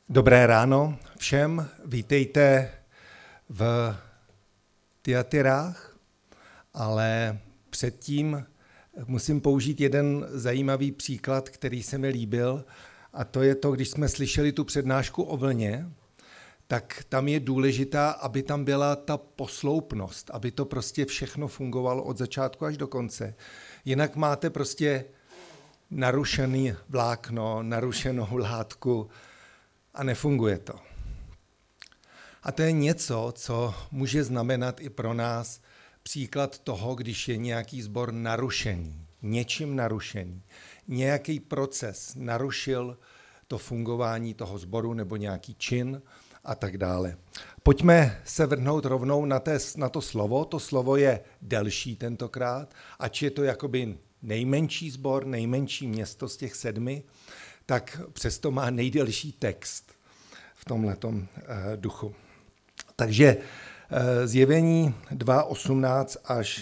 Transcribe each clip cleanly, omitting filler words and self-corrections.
Dobré ráno všem, vítejte v Tyatyrách, ale předtím musím použít jeden zajímavý příklad, který se mi líbil, a to je to, když jsme slyšeli tu přednášku o vlně, tak tam je důležitá, aby tam byla ta posloupnost, aby to prostě všechno fungovalo od začátku až do konce. Jinak máte prostě narušený vlákno, narušenou látku a nefunguje to. A to je něco, co může znamenat i pro nás příklad toho, když je nějaký sbor narušený, něčím narušený. Nějaký proces narušil to fungování toho sboru nebo nějaký čin a tak dále. Pojďme se vrhnout rovnou na to slovo. To slovo je delší tentokrát, ač je to jakoby nejmenší sbor, nejmenší město z těch 7, tak přesto má nejdelší text v tomhletom duchu. Takže Zjevení 2:18 až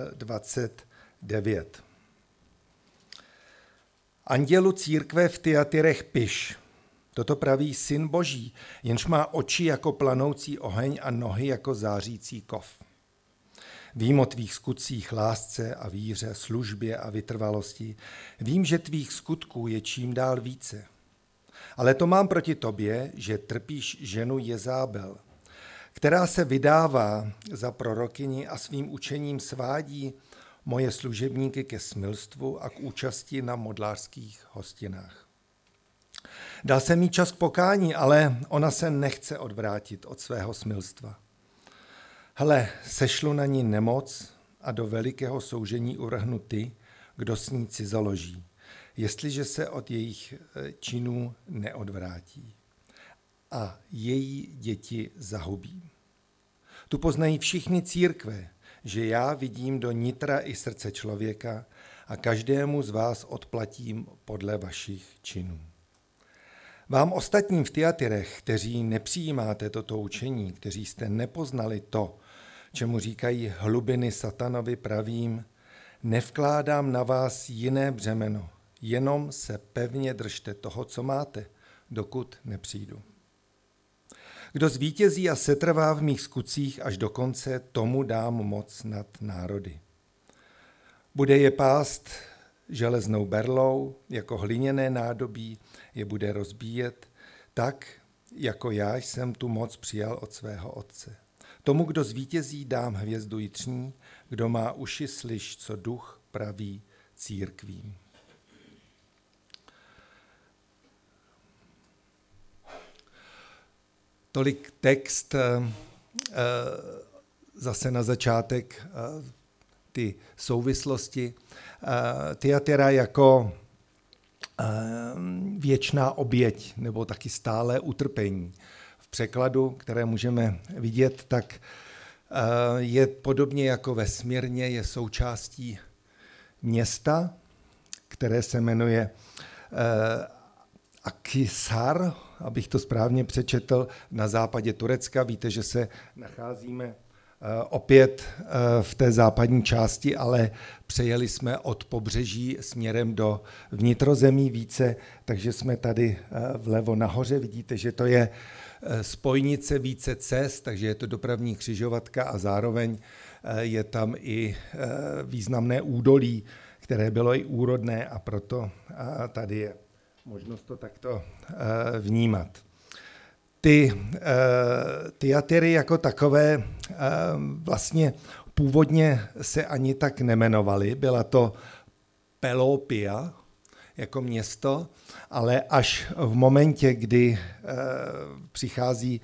29. Andělu církve v Tyatyrech piš. Toto praví Syn Boží, jenž má oči jako planoucí oheň a nohy jako zářící kov. Vím o tvých skutcích, lásce a víře, službě a vytrvalosti. Vím, že tvých skutků je čím dál více. Ale to mám proti tobě, že trpíš ženu Jezábel, která se vydává za prorokyni a svým učením svádí moje služebníky ke smilstvu a k účasti na modlářských hostinách. Dal jsem jí čas k pokání, ale ona se nechce odvrátit od svého smilstva. Hle, sešlu na ní nemoc a do velikého soužení uvrhnu ty, kdo s ní cizoloží, jestliže se od jejich činů neodvrátí a její děti zahubí. Tu poznají všichni církve, že já vidím do nitra i srdce člověka a každému z vás odplatím podle vašich činů. Vám ostatním v Tyatyrech, kteří nepřijímáte toto učení, kteří jste nepoznali to, čemu říkají hlubiny satanovi, pravím, nevkládám na vás jiné břemeno, jenom se pevně držte toho, co máte, dokud nepřijdu. Kdo zvítězí a setrvá v mých skutcích až do konce, tomu dám moc nad národy. Bude je pást železnou berlou, jako hliněné nádobí je bude rozbíjet, tak, jako já jsem tu moc přijal od svého otce. Tomu, kdo zvítězí, dám hvězdu jitřní, kdo má uši, slyš, co duch praví církvím. Tolik text, zase na začátek ty souvislosti. Thyatira jako věčná oběť nebo taky stálé utrpení. V překladu, které můžeme vidět, tak je podobně jako ve Smyrně, je součástí města, které se jmenuje Akhisar, abych to správně přečetl, na západě Turecka. Víte, že se nacházíme opět v té západní části, ale přejeli jsme od pobřeží směrem do vnitrozemí více, takže jsme tady vlevo nahoře. Vidíte, že to je spojnice více cest, takže je to dopravní křižovatka a zároveň je tam i významné údolí, které bylo i úrodné a proto tady je možnost to takto vnímat. Ty Tyatyry jako takové vlastně původně se ani tak nemenovaly. Byla to Pelopia jako město, ale až v momentě, kdy přichází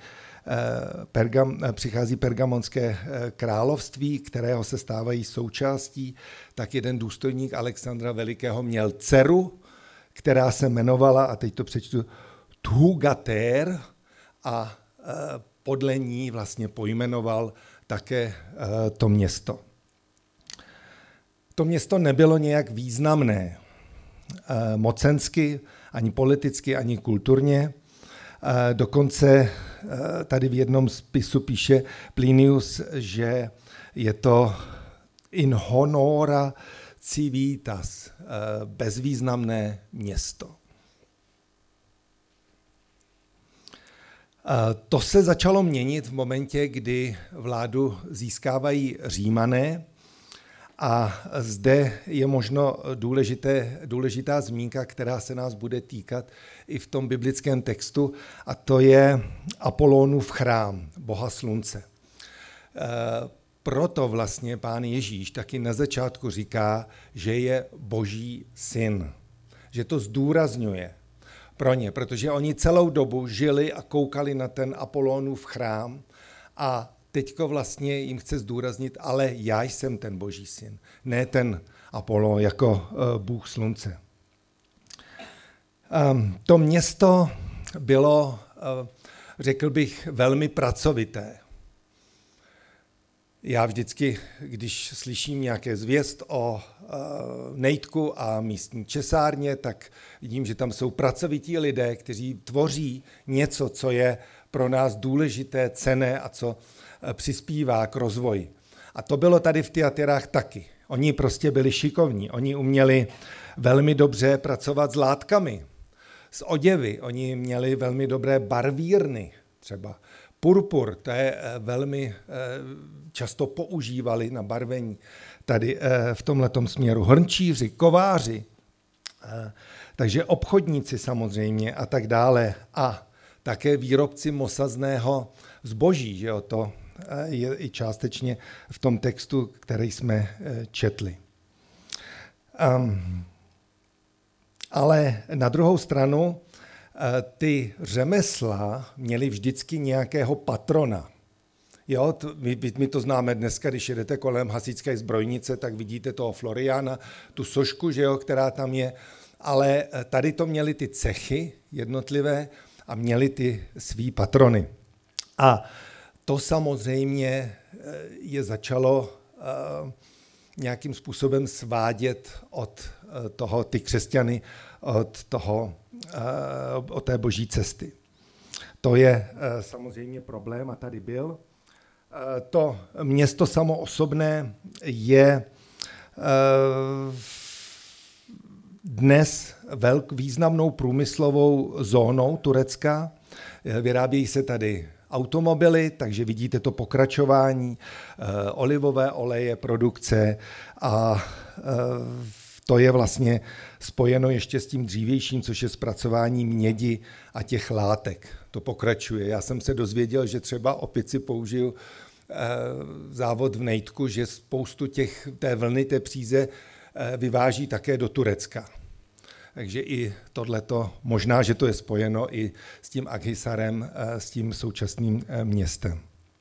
pergamonské království, kterého se stávají součástí, tak jeden důstojník Alexandra Velikého měl dceru, která se jmenovala, a teď to přečtu, Thugater, a podle ní vlastně pojmenoval také to město. To město nebylo nějak významné mocensky, ani politicky, ani kulturně. Dokonce tady v jednom spisu píše Plinius, že je to in honora civitas, bezvýznamné město. To se začalo měnit v momentě, kdy vládu získávají Římané a zde je možno důležitá zmínka, která se nás bude týkat i v tom biblickém textu, a to je Apolónův chrám, boha slunce. Proto vlastně Pán Ježíš taky na začátku říká, že je Boží syn, že to zdůrazňuje pro ně, protože oni celou dobu žili a koukali na ten Apolónův chrám a teďko vlastně jim chce zdůraznit, ale já jsem ten Boží syn, ne ten Apollo jako bůh slunce. To město bylo, řekl bych, velmi pracovité. Já vždycky, když slyším nějaké zvěst o Nejtku a místní česárně, tak vidím, že tam jsou pracovití lidé, kteří tvoří něco, co je pro nás důležité, cenné a co přispívá k rozvoji. A to bylo tady v Tyatyrách taky. Oni prostě byli šikovní, oni uměli velmi dobře pracovat s látkami, s oděvy, oni měli velmi dobré barvírny třeba. Purpur, to je velmi často používali na barvení tady v tomhletom směru. Hrnčíři, kováři, takže obchodníci samozřejmě a tak dále. A také výrobci mosazného zboží, že jo, to je i částečně v tom textu, který jsme četli. Ale na druhou stranu ty řemesla měly vždycky nějakého patrona. Jo, my to známe dneska, když jedete kolem hasičské zbrojnice, tak vidíte toho Floriana, tu sošku, že jo, která tam je, ale tady to měly ty cechy jednotlivé a měly ty svý patrony. A to samozřejmě je začalo nějakým způsobem svádět od toho, ty křesťany, od té boží cesty. To je samozřejmě problém a tady byl. To město samo osobné je dnes významnou průmyslovou zónou Turecka. Vyrábějí se tady automobily, takže vidíte to pokračování, olivové oleje, produkce a to je vlastně spojeno ještě s tím dřívějším, což je zpracování mědi a těch látek. To pokračuje. Já jsem se dozvěděl, že třeba opici použiju závod v Nejtku, že spoustu té vlny, té příze vyváží také do Turecka. Takže i tohleto, možná, že to je spojeno i s tím Akhisarem, s tím současným městem.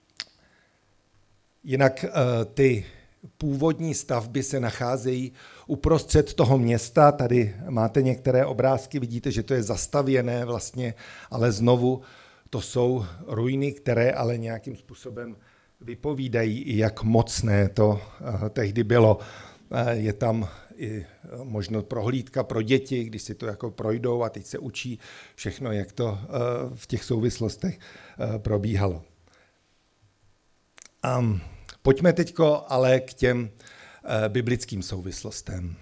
Jinak ty původní stavby se nacházejí uprostřed toho města. Tady máte některé obrázky, vidíte, že to je zastavěné vlastně, ale znovu to jsou ruiny, které ale nějakým způsobem vypovídají, jak mocné to tehdy bylo. Je tam i možnost prohlídka pro děti, když si to jako projdou a teď se učí všechno, jak to v těch souvislostech probíhalo. Pojďme teďko ale k těm biblickým souvislostem.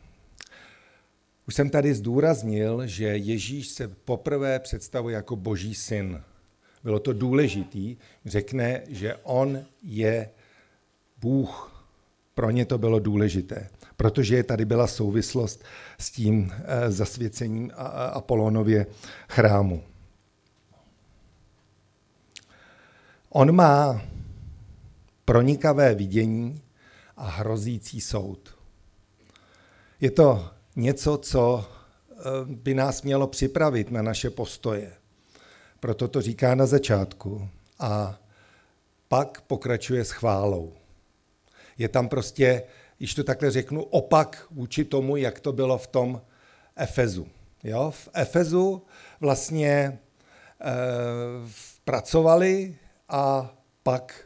Už jsem tady zdůraznil, že Ježíš se poprvé představuje jako Boží syn. Bylo to důležitý, řekne, že on je Bůh. Pro ně to bylo důležité, protože tady byla souvislost s tím zasvěcením Apolónově chrámu. On má pronikavé vidění a hrozící soud. Je to něco, co by nás mělo připravit na naše postoje. Proto to říká na začátku a pak pokračuje s chválou. Je tam prostě, když to takhle řeknu, opak vůči tomu, jak to bylo v tom Efezu. Jo? V Efezu vlastně pracovali a pak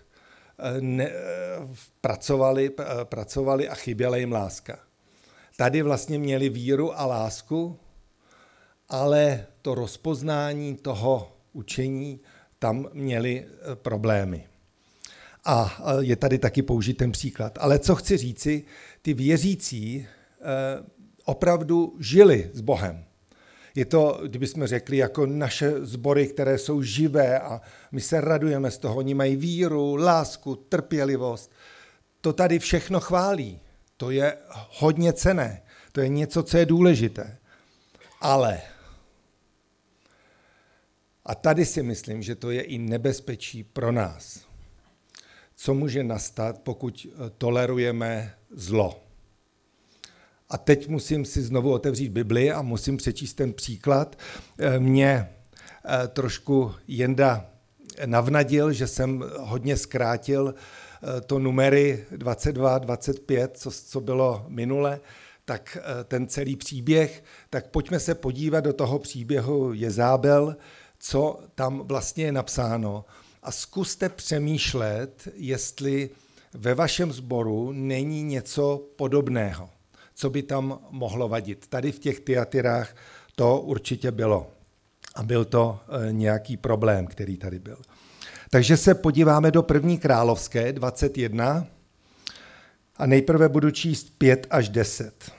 pracovali a chyběla jim láska. Tady vlastně měli víru a lásku, ale to rozpoznání toho učení, tam měli problémy. A je tady taky použit ten příklad. Ale co chci říci, ty věřící opravdu žili s Bohem. Je to, kdybychom řekli, jako naše sbory, které jsou živé a my se radujeme z toho. Oni mají víru, lásku, trpělivost. To tady všechno chválí. To je hodně cenné. To je něco, co je důležité. Ale, a tady si myslím, že to je i nebezpečí pro nás. Co může nastat, pokud tolerujeme zlo? A teď musím si znovu otevřít Bibli a musím přečíst ten příklad. Mě trošku Jenda navnadil, že jsem hodně zkrátil to numery 22, 25, co bylo minule, tak ten celý příběh. Tak pojďme se podívat do toho příběhu Jezábel, co tam vlastně je napsáno. A zkuste přemýšlet, jestli ve vašem sboru není něco podobného, co by tam mohlo vadit. Tady v těch Tyatyrách to určitě bylo. A byl to nějaký problém, který tady byl. Takže se podíváme do 1. Královské 21 a nejprve budu číst 5 až 10.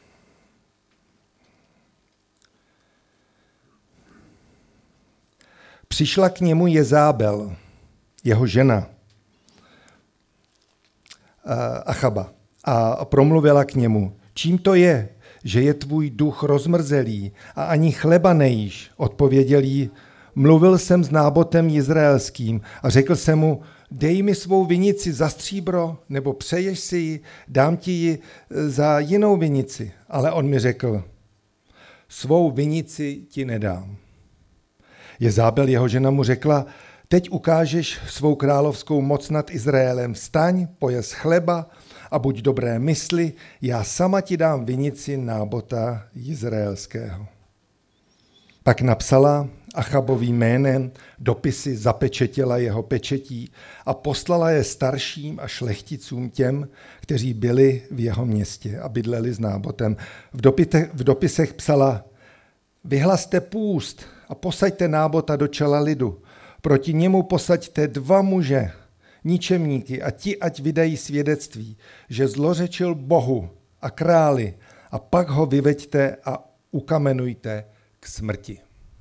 Přišla k němu Jezábel, jeho žena, Achaba, a promluvila k němu: Čím to je, že je tvůj duch rozmrzelý a ani chleba nejíš? Odpověděl jí: Mluvil jsem s Nábotem Jizraelským a řekl jsem mu: Dej mi svou vinici za stříbro, nebo přeješ si ji, dám ti ji za jinou vinici. Ale on mi řekl: Svou vinici ti nedám. Jezábel, jeho žena, mu řekla: Teď ukážeš svou královskou moc nad Izraelem. Vstaň, pojez chleba a buď dobré mysli, já sama ti dám vinici Nábota Jizraelského. Pak napsala Achabovým jménem dopisy, zapečetila jeho pečetí a poslala je starším a šlechticům těm, kteří byli v jeho městě a bydleli s Nábotem. V dopisech psala: Vyhlaste půst a posaďte Nábota do čela lidu. Proti němu posaďte 2 muže, ničemníky, a ti ať vydají svědectví, že zlořečil Bohu a králi, a pak ho vyveďte a ukamenujte k smrti.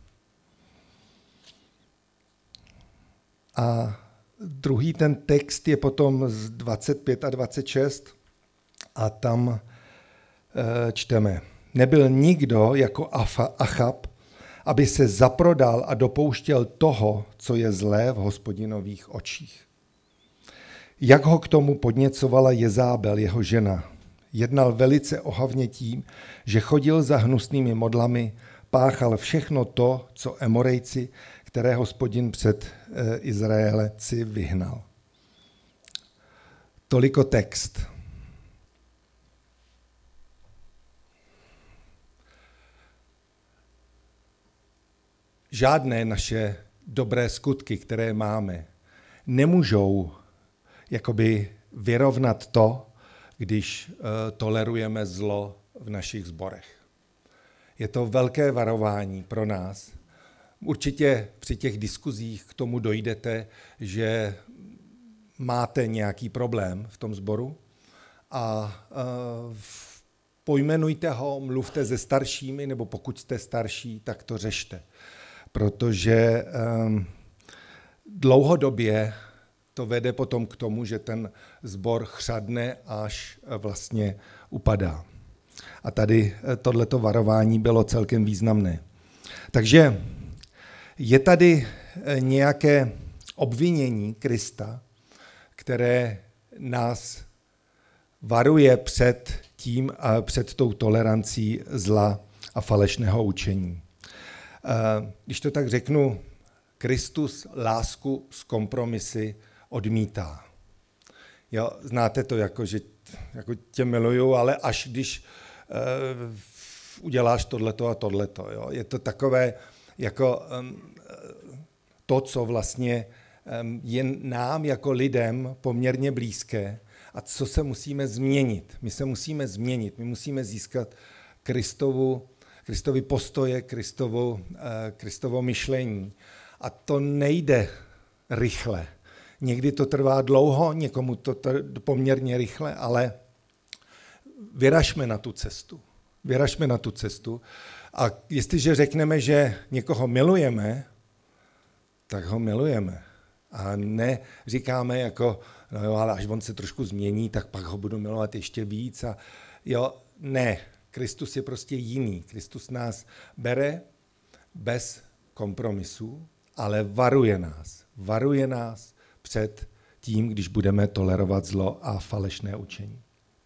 A druhý ten text je potom z 25 a 26 a tam čteme: Nebyl nikdo jako Achab, aby se zaprodal a dopouštěl toho, co je zlé v Hospodinových očích. Jak ho k tomu podněcovala Jezábel, jeho žena. Jednal velice ohavně tím, že chodil za hnusnými modlami, páchal všechno to, co Emorejci, které Hospodin před Izraelci vyhnal. Toliko text. Žádné naše dobré skutky, které máme, nemůžou jakoby vyrovnat to, když tolerujeme zlo v našich sborech. Je to velké varování pro nás. Určitě při těch diskuzích k tomu dojdete, že máte nějaký problém v tom sboru a pojmenujte ho, mluvte se staršími, nebo pokud jste starší, tak to řešte. Protože dlouhodobě to vede potom k tomu, že ten sbor chřadne, až vlastně upadá. A tady tohleto varování bylo celkem významné. Takže je tady nějaké obvinění Krista, které nás varuje před tím a před tou tolerancí zla a falešného učení. Když to tak řeknu, Kristus lásku s kompromisy odmítá. Jo, znáte to jako, že jako tě miluju, ale až když uděláš tohleto a tohleto. Jo. Je to takové jako to, co vlastně je nám jako lidem poměrně blízké a co se musíme změnit. My se musíme změnit, my musíme získat Kristovi postoje, Kristovo myšlení. A to nejde rychle. Někdy to trvá dlouho, někomu to poměrně rychle, ale vyražme na tu cestu. Vyražme na tu cestu. A jestliže řekneme, že někoho milujeme, tak ho milujeme. A ne říkáme jako, no jo, ale až on se trošku změní, tak pak ho budu milovat ještě víc. A jo, ne, Kristus je prostě jiný. Kristus nás bere bez kompromisů, ale varuje nás před tím, když budeme tolerovat zlo a falešné učení.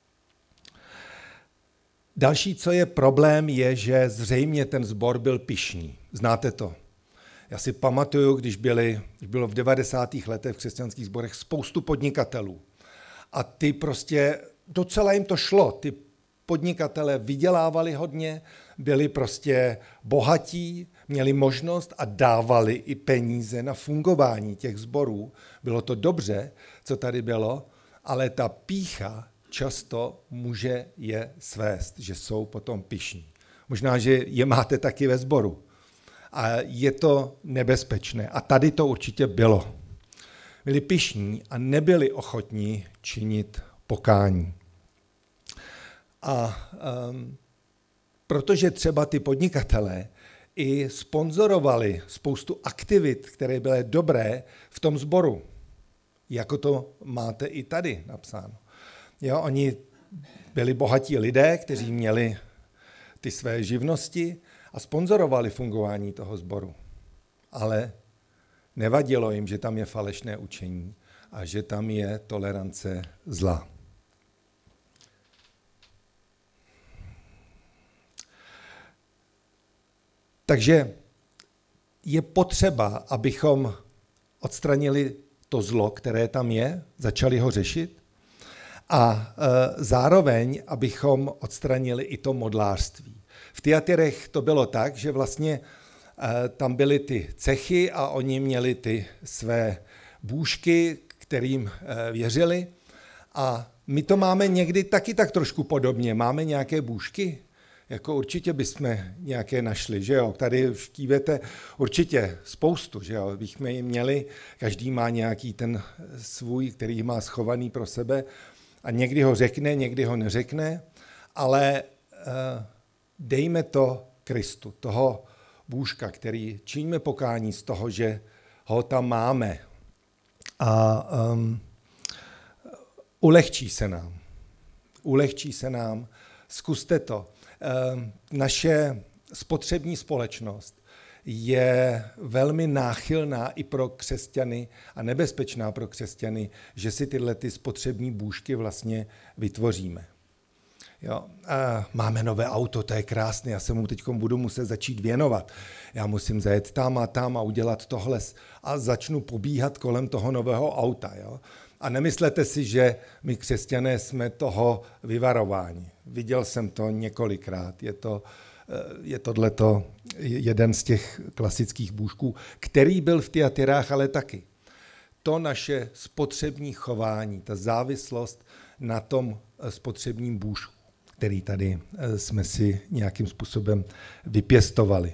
Další, co je problém, je, že zřejmě ten sbor byl pyšný. Znáte to? Já si pamatuju, když bylo v 90. letech v křesťanských sborech spoustu podnikatelů. A ty prostě, docela jim to šlo. Ty podnikatelé vydělávali hodně, byli prostě bohatí, měli možnost a dávali i peníze na fungování těch sborů. Bylo to dobře, co tady bylo, ale ta pýcha často může je svést, že jsou potom pyšní. Možná, že je máte taky ve sboru. A je to nebezpečné. A tady to určitě bylo. Byli pyšní a nebyli ochotní činit pokání. A protože třeba ty podnikatelé i sponzorovali spoustu aktivit, které byly dobré v tom sboru, jako to máte i tady napsáno. Jo, oni byli bohatí lidé, kteří měli ty své živnosti a sponzorovali fungování toho sboru. Ale nevadilo jim, že tam je falešné učení a že tam je tolerance zla. Takže je potřeba, abychom odstranili to zlo, které tam je, začali ho řešit a zároveň, abychom odstranili i to modlářství. V Tyatyrech to bylo tak, že vlastně tam byly ty cechy a oni měli ty své bůžky, kterým věřili. A my to máme někdy taky tak trošku podobně. Máme nějaké bůžky, jako určitě bychom nějaké našli, že jo. Tady štívete určitě spoustu, že jo. Bychom ji měli, každý má nějaký ten svůj, který má schovaný pro sebe a někdy ho řekne, někdy ho neřekne, ale dejme to Kristu, toho bůžka, který činíme pokání z toho, že ho tam máme. A ulehčí se nám, zkuste to. Naše spotřební společnost je velmi náchylná i pro křesťany a nebezpečná pro křesťany, že si tyhle ty spotřební bůžky vlastně vytvoříme. Jo, máme nové auto, to je krásné, já se mu teď budu muset začít věnovat. Já musím zajet tam a udělat tohle a začnu pobíhat kolem toho nového auta. Jo? A nemyslete si, že my křesťané jsme toho vyvarováni. Viděl jsem to několikrát. Je tohleto jeden z těch klasických bůžků, který byl v Tyatyrách, ale taky. To naše spotřební chování, ta závislost na tom spotřebním bůžku, který tady jsme si nějakým způsobem vypěstovali.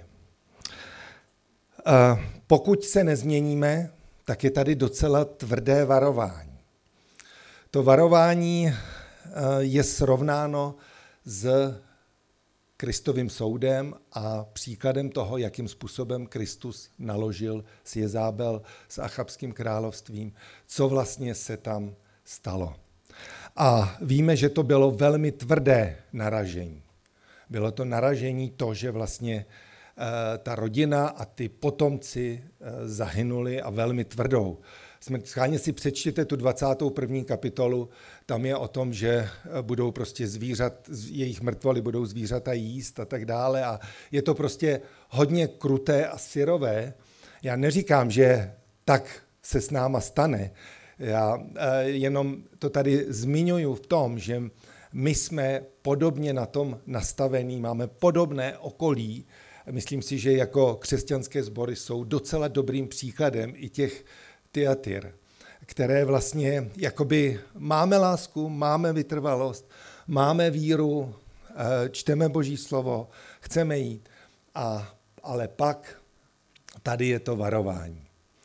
Pokud se nezměníme, tak je tady docela tvrdé varování. To varování je srovnáno s Kristovým soudem a příkladem toho, jakým způsobem Kristus naložil s Jezábel, s Achabským královstvím, co vlastně se tam stalo. A víme, že to bylo velmi tvrdé naražení. Bylo to naražení to, že vlastně ta rodina a ty potomci zahynuli a velmi tvrdou. Schválně si přečtěte tu 21. kapitolu, tam je o tom, že budou prostě jejich mrtvoly budou zvířata jíst a tak dále a je to prostě hodně kruté a syrové. Já neříkám, že tak se s náma stane, já jenom to tady zmiňuji v tom, že my jsme podobně na tom nastavení, máme podobné okolí. Myslím si, že jako křesťanské sbory jsou docela dobrým příkladem i těch Tyatyr, které vlastně jakoby máme lásku, máme vytrvalost, máme víru, čteme Boží slovo, chceme jít, ale pak tady je to varování.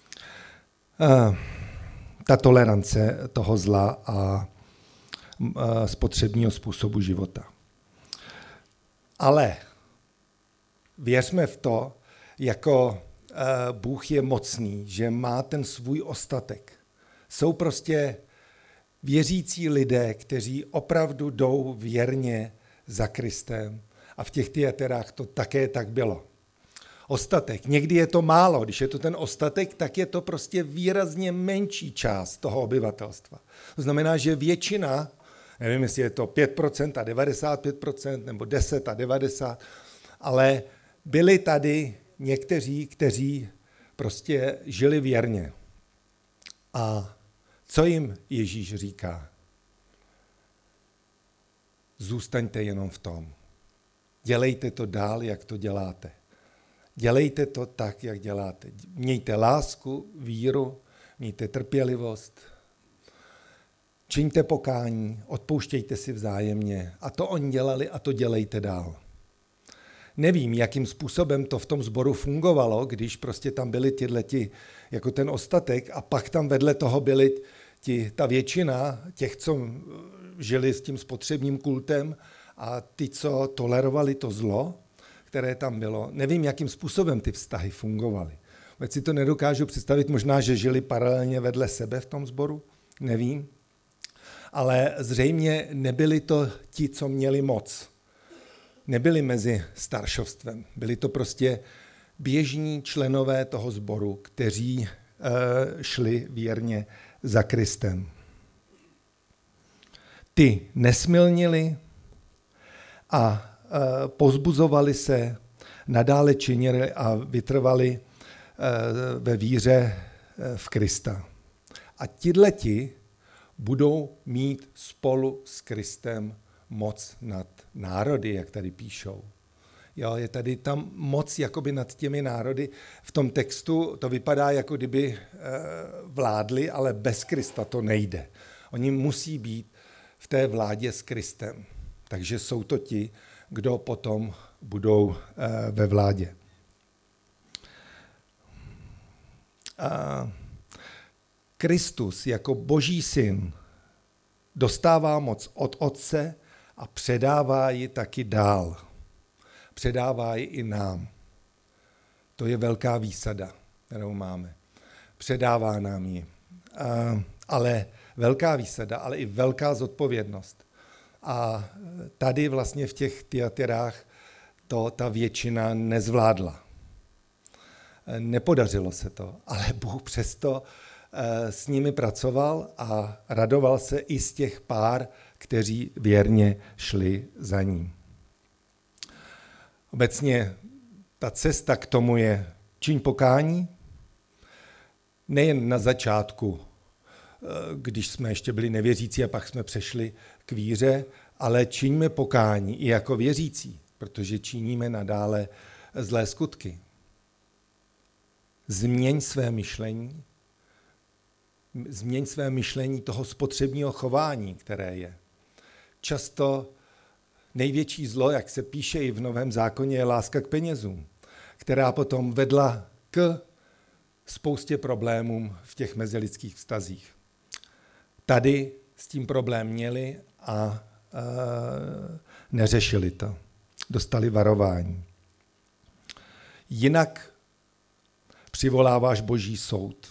Ta tolerance toho zla a spotřebního způsobu života. Ale věřme v to, jako Bůh je mocný, že má ten svůj ostatek. Jsou prostě věřící lidé, kteří opravdu jdou věrně za Kristem. A v těch Thyatirách to také tak bylo. Ostatek. Někdy je to málo. Když je to ten ostatek, tak je to prostě výrazně menší část toho obyvatelstva. To znamená, že většina, nevím, jestli je to 5% a 95%, nebo 10 a 90, ale byli tady někteří, kteří prostě žili věrně. A co jim Ježíš říká? Zůstaňte jenom v tom. Dělejte to dál, jak to děláte. Dělejte to tak, jak děláte. Mějte lásku, víru, mějte trpělivost, čiňte pokání, odpouštějte si vzájemně. A to oni dělali a to dělejte dál. Nevím, jakým způsobem to v tom sboru fungovalo, když prostě tam byli tihleti jako ten ostatek a pak tam vedle toho byli ta většina těch, co žili s tím spotřebním kultem a ty, co tolerovali to zlo, které tam bylo. Nevím, jakým způsobem ty vztahy fungovaly. Vůbec si to nedokážu představit, možná, že žili paralelně vedle sebe v tom sboru, nevím. Ale zřejmě nebyli to ti, co měli moc. Nebyli mezi staršovstvem. Byli to prostě běžní členové toho sboru, kteří šli věrně za Kristem. Ty nesmilnili a povzbuzovali se, nadále činili a vytrvali ve víře v Krista. A tihleti budou mít spolu s Kristem moc nad národy, jak tady píšou. Jo, je tady tam moc jakoby nad těmi národy. V tom textu to vypadá, jako kdyby vládli, ale bez Krista to nejde. Oni musí být v té vládě s Kristem. Takže jsou to ti, kdo potom budou ve vládě. Kristus jako Boží syn dostává moc od Otce a předává ji taky dál. Předává ji i nám. To je velká výsada, kterou máme. Předává nám ji. Ale velká výsada, ale i velká zodpovědnost. A tady vlastně v těch Thyatirách to ta většina nezvládla. Nepodařilo se to, ale Bůh přesto s nimi pracoval a radoval se i z těch pár, kteří věrně šli za ním. Obecně ta cesta k tomu je čiň pokání, nejen na začátku, když jsme ještě byli nevěřící a pak jsme přešli k víře, ale čiňme pokání i jako věřící, protože činíme nadále zlé skutky. Změň své myšlení toho spotřebního chování, které je. Často největší zlo, jak se píše i v Novém zákoně, je láska k penězům, která potom vedla k spoustě problémům v těch mezilidských vztazích. Tady s tím problém měli a neřešili to. Dostali varování. Jinak přivoláváš Boží soud.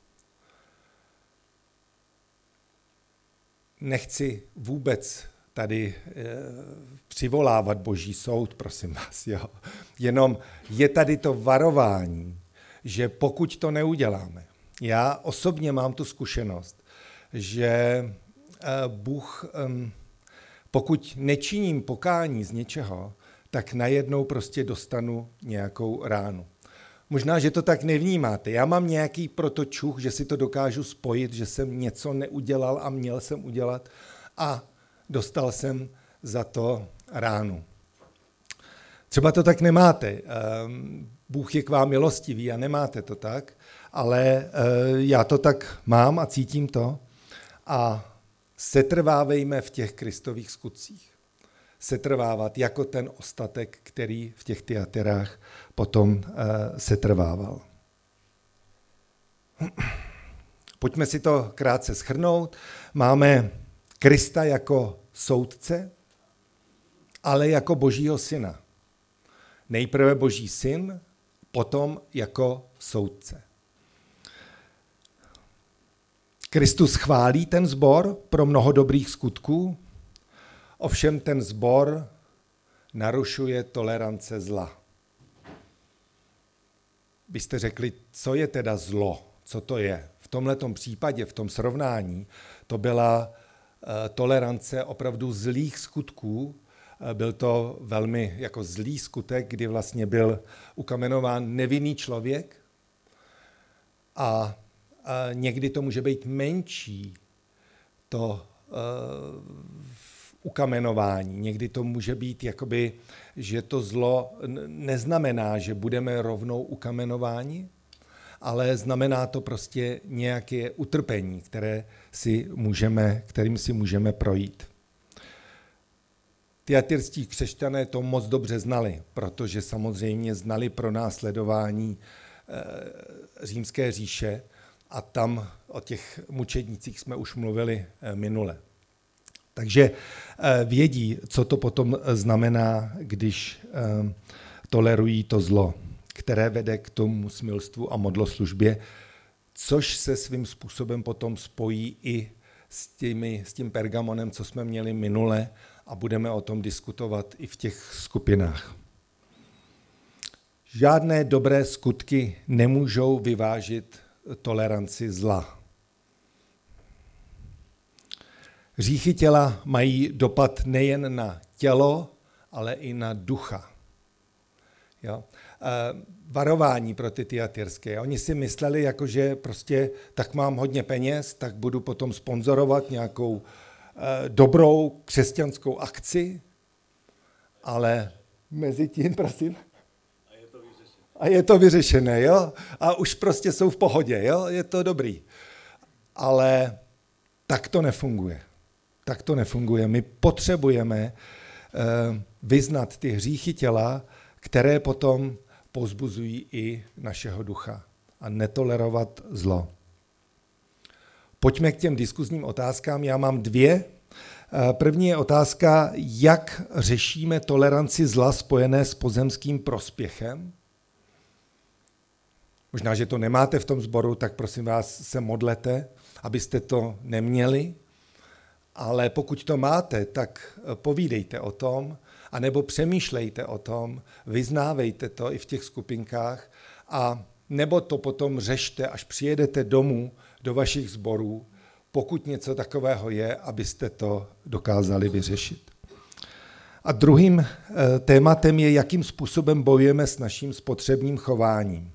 Nechci vůbec tady přivolávat Boží soud, prosím vás. Jo. Jenom je tady to varování, že pokud to neuděláme, já osobně mám tu zkušenost, že Bůh, pokud nečiním pokání z něčeho, tak najednou prostě dostanu nějakou ránu. Možná, že to tak nevnímáte. Já mám nějaký protočuch, že si to dokážu spojit, že jsem něco neudělal a měl jsem udělat a dostal jsem za to ránu. Třeba to tak nemáte. Bůh je k vám milostivý a nemáte to tak, ale já to tak mám a cítím to. A setrvávejme v těch Kristových skutcích. Setrvávat jako ten ostatek, který v těch Thyatirách potom setrvával. Pojďme si to krátce shrnout. Máme Krista jako soudce ale jako Božího syna. Nejprve Boží syn, potom jako soudce. Kristus chválí ten sbor pro mnoho dobrých skutků, ovšem ten sbor narušuje tolerance zla. Byste řekli, co je teda zlo? Co to je? V tomhletom případě, v tom srovnání, to byla tolerance opravdu zlých skutků. Byl to velmi jako zlý skutek, kdy vlastně byl ukamenován nevinný člověk a někdy to může být menší to ukamenování. Někdy to může být jakoby, že to zlo neznamená, že budeme rovnou ukamenováni, ale znamená to prostě nějaké utrpení, kterým si můžeme projít. Tyatyrští křesťané to moc dobře znali, protože samozřejmě znali pronásledování římské říše a tam o těch mučednících jsme už mluvili minule. Takže vědí, co to potom znamená, když tolerují to zlo, které vede k tomu smilstvu a modloslužbě, což se svým způsobem potom spojí i s tím Pergamonem, co jsme měli minule, a budeme o tom diskutovat i v těch skupinách. Žádné dobré skutky nemůžou vyvážit toleranci zla. Hříchy těla mají dopad nejen na tělo, ale i na ducha. Jo? Varování pro ty tyatyrské. Oni si mysleli, jakože prostě tak mám hodně peněz, tak budu potom sponzorovat nějakou dobrou křesťanskou akci, ale mezi tím, prosím. A je to vyřešené, jo? A už prostě jsou v pohodě, jo? Je to dobrý. Ale tak to nefunguje. Tak to nefunguje. My potřebujeme vyznat ty hříchy těla, které potom povzbuzují i našeho ducha a netolerovat zlo. Pojďme k těm diskuzním otázkám. Já mám dvě. První je otázka, jak řešíme toleranci zla spojené s pozemským prospěchem. Možná, že to nemáte v tom sboru, tak prosím vás se modlete, abyste to neměli. Ale pokud to máte, tak povídejte o tom, anebo přemýšlejte o tom, vyznávejte to i v těch skupinkách, a nebo to potom řešte, až přijedete domů do vašich sborů, pokud něco takového je, abyste to dokázali vyřešit. A druhým tématem je, jakým způsobem bojujeme s naším spotřebním chováním,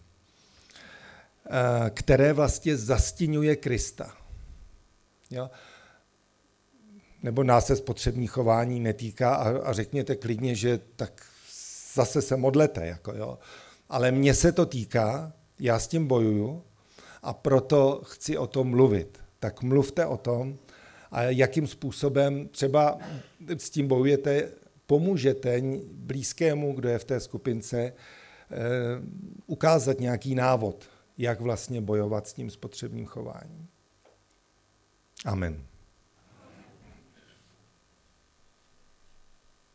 které vlastně zastěňuje Krista. Jo? Nebo nás se spotřební chování netýká a řekněte klidně, že tak zase se modlete. Jako, jo. Ale mně se to týká, já s tím bojuju a proto chci o tom mluvit. Tak mluvte o tom, a jakým způsobem třeba s tím bojujete, pomůžete blízkému, kdo je v té skupince, ukázat nějaký návod, jak vlastně bojovat s tím spotřebním chováním. Amen.